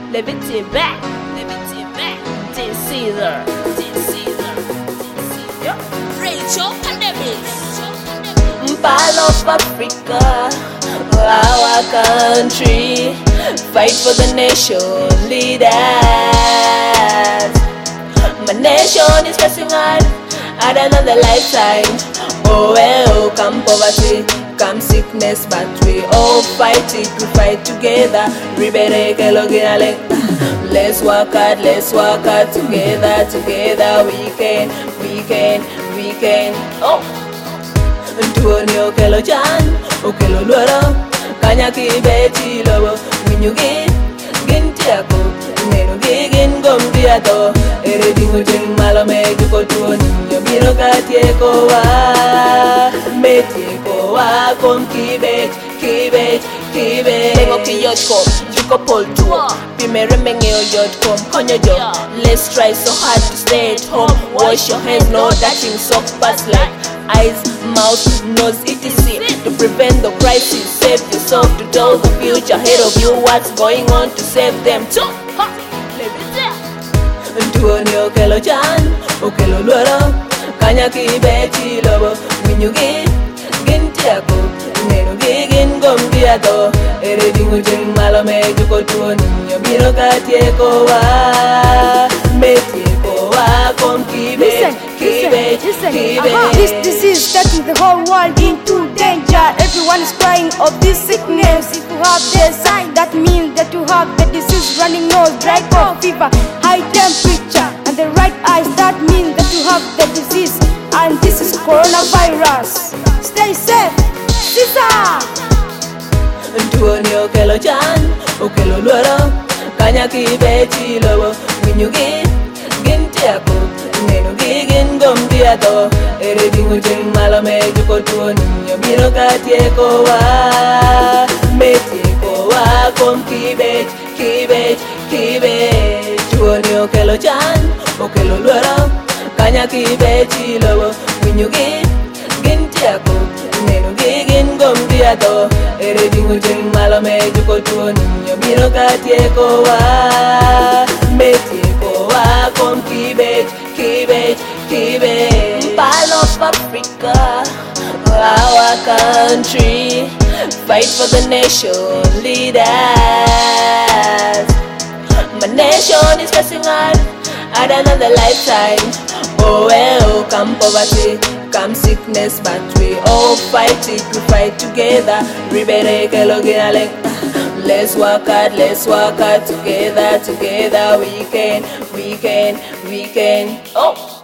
Levity back, this Caesar, Rachel Pandemics. Pal of Africa, our country, fight for the nation leaders. My nation is pressing on another lifetime. Oh well, come poverty, come sickness, but we all fight it. We fight together. Let's work hard together. Together we can. Oh. Ntuoni okelo chan, okelo luoro, kanya kibeti lobo, winyugi, gintiako, nenugi gin gomdiato, eredingo ting malome juko tuoni, yomiro katieko wa, metieko wa, kom kibet. Tengo kiyotko, juko poltuo, pimere mengeo yotkom, konyo jo. Let's try so hard to stay at home, wash your hands, no touching sock pads like eyes, mouth, nose, etc. To prevent the crisis, save yourself to tell the future ahead of you what's going on to save them too. Ntuoni okelo chan, okelo luoro, kanya kibeti lobo, winyugi, gintiako, nenugi gin gomdiato, eredingo ting malome juko tuoni, yomiro katieko wa, metieko wa, kom kibet. This disease is taking the whole world into danger. Everyone is crying of this sickness. If you have the sign, that means that you have the disease. Running nose, dry cough, fever, high temperature, and the right eyes, that means that you have the disease. And this is coronavirus. Stay safe, Caesar. Ntuoni okelo chan, okelo luoro, kanya kibeti lobo, winyugi, gintiako, nenugi gin gomdiato, eredingo ting malome juko tuoni, yomiro katieko wa, metieko wa, kom kibet. Tuoni okelo chan, okelo luoro, kanya kibeti lobo, winyugi, gintiako, nenugi gin gomdiato, eredingo ting malome juko tuoni, yomiro katieko wa, metieko wa, kom kibet. Pal of Africa, our country, fight for the nation leaders. My nation is pressing on another lifetime. Oh well, come poverty, come sickness, but we all fight it. We fight together. Let's work hard together. Together we can. Oh.